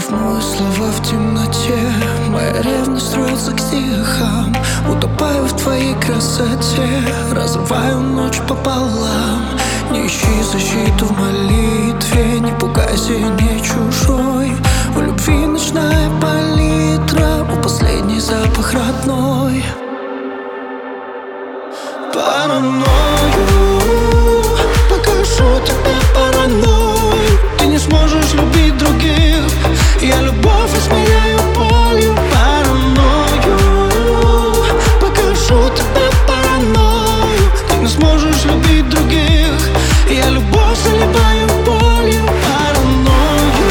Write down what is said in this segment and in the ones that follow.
рифмую слова в темноте. Моя ревность строится к стихам. Утопаю в твоей красоте, разрываю ночь пополам. Не ищи защиту в молитве, не пугайся, не чужой. У любви ночная палитра, у последний запах родной. Паранойю, покажу тебе паранойю. Ты не сможешь любить других, я любовь измеряю болью. Паранойю, покажу тебе паранойю. Ты не сможешь любить других, я любовь заливаю болью. Паранойю.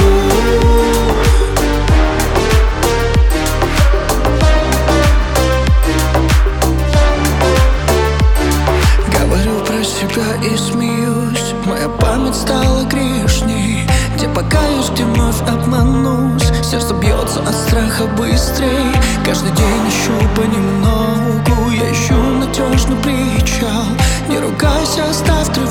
Говорю про себя и смеюсь, моя память стала грешней. Где покаюсь, где вновь обманусь, сердце бьется от страха быстрей. Каждый день ищу понемногу, я ищу надежный причал. Не ругайся, оставь